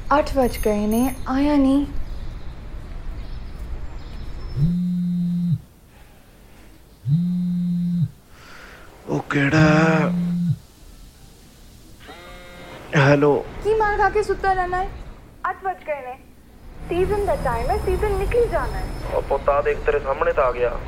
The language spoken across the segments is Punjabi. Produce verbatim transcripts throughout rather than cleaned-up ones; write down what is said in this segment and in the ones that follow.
ਅੱਠ ਵੱਜ ਗਏ ਨੇ, ਆਇਆ ਨਹੀਂ। ਉਹ ਕਿਹੜਾ? ਹੈਲੋ। ਕੀ ਮਾਰ ਖਾ ਕੇ ਸੁੱਤਾ ਰਹਿਣਾ ਹੈ? ਅੱਠ ਵੱਜ ਗਏ ਨੇ, ਸੀਜ਼ਨ ਦਾ ਟਾਈਮ ਹੈ, ਸੀਜ਼ਨ ਨਿਕਲ ਜਾਣਾ ਹੈ। ਉਹ ਪੁੱਤਾ ਦੇਖ ਤੇਰੇ ਸਾਹਮਣੇ ਤਾਂ ਆ ਗਿਆ।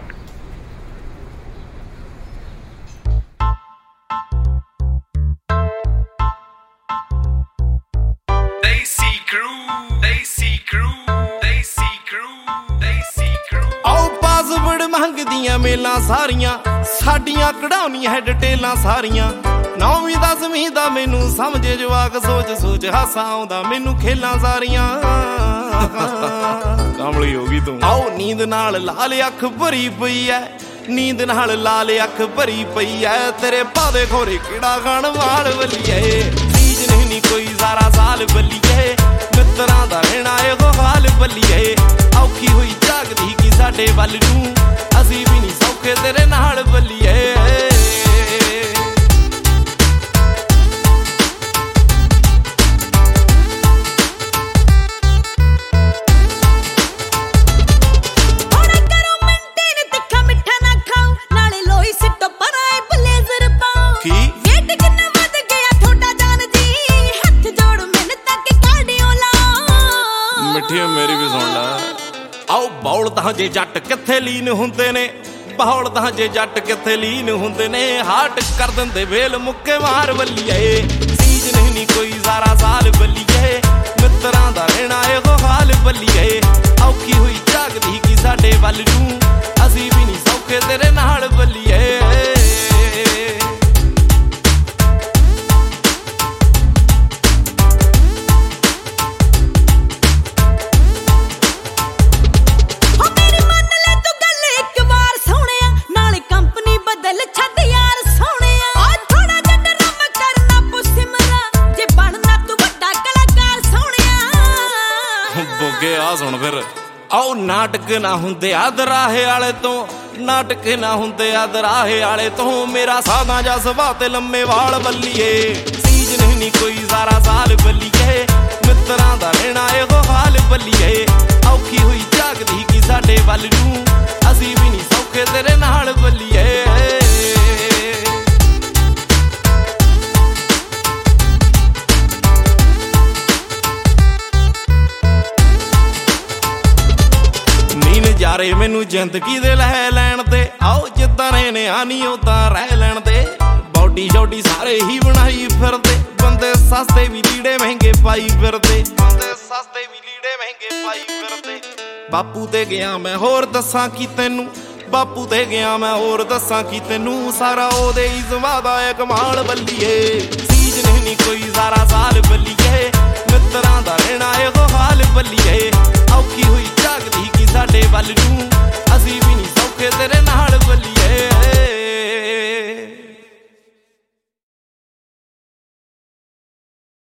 ਮੰਗਦੀਆਂ ਮੇਲਾਂ ਸਾਰੀਆਂ ਸਾਡੀਆਂ ਕਢਾਉਣੀ ਹੈ ਡਿਟੇਲਾਂ ਸਾਰੀਆਂ। ਨੌਵੀਂ ਦਸਵੀਂ ਦਾ ਮੈਨੂੰ ਸਮਝੇ ਜਵਾਕ, ਸੋਚ ਸੋਚ ਹਾਸਾ ਆਉਂਦਾ ਮੈਨੂੰ ਖੇਲਾਂ ਸਾਰੀਆਂ। ਕਮਲੀ ਹੋ ਗਈ ਤੂੰ। ਆਓ ਨੀਂਦ ਨਾਲ ਲਾਲ ਅੱਖ ਭਰੀ ਪਈ ਐ, ਨੀਂਦ ਨਾਲ ਲਾਲ ਅੱਖ ਭਰੀ ਪਈ ਐ। ਤੇਰੇ ਭਾਵੇਂ ਖੋਰੇ ਕਿਹੜਾ ਖਾਣ ਵਾਲ ਬੱਲੀਏ। ਚੀਜ਼ ਨਹੀਂ ਨੀ ਕੋਈ ਸਾਰਾ ਸਾਲ ਬੱਲੀਏ, ਮਿੱਤਰਾਂ ਦਾ ਰਹਿਣਾ ਇਹੋ ਹਾਲ ਬੱਲੀਏ। ਔਖੀ ਹੋਈ ਜਾਗਦੀ ਕੀ ਸਾਡੇ ਵੱਲ ਨੂੰ, ਅਸੀਂ ਵੀ ਨਹੀਂ ਸੌਖੇ ਤੇਰੇ ਨਾਲ ਬੱਲੀਏ। ਮੇਰੀ ਵੀ ਸੁਣ ਲੈ। ਆਓ ਬੌਲ ਤਾਂ ਜੇ ਜੱਟ ਕਿੱਥੇ ਲੀਨ ਹੁੰਦੇ ਨੇ, ਬੌਲ ਤਾਂ ਜੇ ਜੱਟ ਕਿੱਥੇ ਲੀਨ ਹੁੰਦੇ ਨੇ। ਹਾਰਟ ਕਰ ਦਿੰਦੇ ਵੇਲ ਮੁੱਕੇ ਮਾਰ ਬੱਲੀਏ। ਚੀਜ਼ ਨਹੀਂ ਨੀ ਕੋਈ ਸਾਰਾ ਸਾਲ ਬੱਲੀਏ, ਮਿੱਤਰਾਂ ਦਾ ਰਹਿਣਾ ਇਹੋ ਹਾਲ ਬੱਲੀਏ। ਔਖੀ ਹੋਈ ਜਾਗਦੀ ਕੀ ਸਾਡੇ ਵੱਲ ਨੂੰ, ਅਸੀਂ ਵੀ ਨਹੀਂ ਸੌਖੇ ਤੇਰੇ ਨਾਲ ਬੱਲੀਏ। ਆ ਸੁਣ ਫਿਰ। ਆਓ ਨਾਟਕ ਨਾ ਹੁੰਦੇ ਆ ਦਰਾਹੇ ਵਾਲੇ ਤੋਂ, ਨਾਟਕ ਨਾ ਹੁੰਦੇ ਆ ਦਰਾਹੇ ਵਾਲੇ ਤੋਂ। ਮੇਰਾ ਸਾਦਾ ਜਾ ਸੁਭਾਅ ਤੇ ਲੰਮੇ ਵਾਲ ਬੱਲੀਏ। ਚੀਜ਼ ਨਹੀਂ ਨੀ ਕੋਈ ਸਾਰਾ ਸਾਲ ਬੱਲੀਏ, ਮਿੱਤਰਾਂ ਦਾ ਰਹਿਣਾ ਇਹੋ ਹਾਲ ਬੱਲੀਏ। ਔਖੀ ਹੋਈ ਜਾਗਦੀ ਕੀ ਸਾਡੇ ਵੱਲ ਨੂੰ, ਅਸੀਂ ਵੀ ਨਹੀਂ ਸੌਖੇ ਤੇਰੇ ਨਾਲ ਬੱਲੀਏ। ਨਜ਼ਾਰੇ ਮੈਨੂੰ ਜ਼ਿੰਦਗੀ ਦੇ ਲੈ ਲੈਣ ਤੇ, ਆਓ ਜਿੱਦਾਂ ਰਹਿਣੇ ਆ ਨੀ ਉਦਾਂ ਰਹਿ ਲੈਣ ਦੇ। ਬੌਡੀ ਸ਼ੌਡੀ ਸਾਰੇ ਹੀ ਬਣਾਈ ਫਿਰਦੇ, ਬੰਦੇ ਸਸਤੇ ਵੀ ਲੀੜੇ ਮਹਿੰਗੇ ਪਾਈ ਫਿਰਦੇ, ਬੰਦੇ ਸਸਤੇ ਵੀ ਲੀੜੇ ਮਹਿੰਗੇ ਪਾਈ ਫਿਰਦੇ। ਬਾਪੂ ਤੇ ਗਿਆ ਮੈਂ ਹੋਰ ਦੱਸਾਂ ਕੀ ਤੈਨੂੰ, ਬਾਪੂ ਤੇ ਗਿਆ ਮੈਂ ਹੋਰ ਦੱਸਾਂ ਕੀ ਤੈਨੂੰ। ਸਾਰਾ ਉਹਦੇ ਹੀ ਸੁਭਾਅ ਦਾ ਏ ਕਮਾਲ ਬੱਲੀਏ। ਚੀਜ਼ ਨਹੀਂ ਨੀ ਕੋਈ ਸਾਰਾ ਸਾਲ ਬੱਲੀਏ, ਮਿੱਤਰਾਂ ਦਾ ਰਹਿਣਾ ਇਹੋ ਹਾਲ ਬੱਲੀਏ। ਔਖੀ ਹੋਈ ਜਾਗਦੀ ਕੀ ਸਾਡੇ ਵੱਲ ਨੂੰ, ਅਸੀਂ ਵੀ ਨਹੀਂ ਸੌਖੇ ਤੇਰੇ ਨਾਲ ਬੱਲੀਏ।